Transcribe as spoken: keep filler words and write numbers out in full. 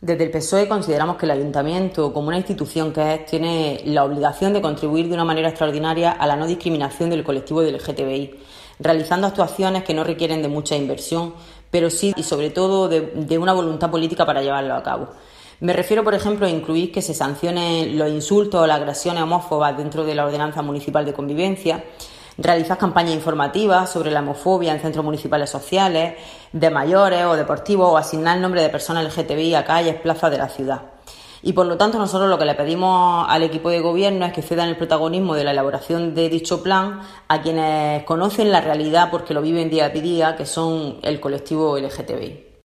Desde el P S O E consideramos que el Ayuntamiento, como una institución que es, tiene la obligación de contribuir de una manera extraordinaria a la no discriminación del colectivo L G T B I, realizando actuaciones que no requieren de mucha inversión, pero sí y sobre todo de, de una voluntad política para llevarlo a cabo. Me refiero, por ejemplo, a incluir que se sancionen los insultos o las agresiones homófobas dentro de la Ordenanza Municipal de Convivencia, realizar campañas informativas sobre la homofobia en centros municipales sociales, de mayores o deportivos, o asignar el nombre de personas L G T B I a calles, plazas de la ciudad. Y por lo tanto nosotros lo que le pedimos al equipo de gobierno es que cedan el protagonismo de la elaboración de dicho plan a quienes conocen la realidad porque lo viven día a día, que son el colectivo L G T B I.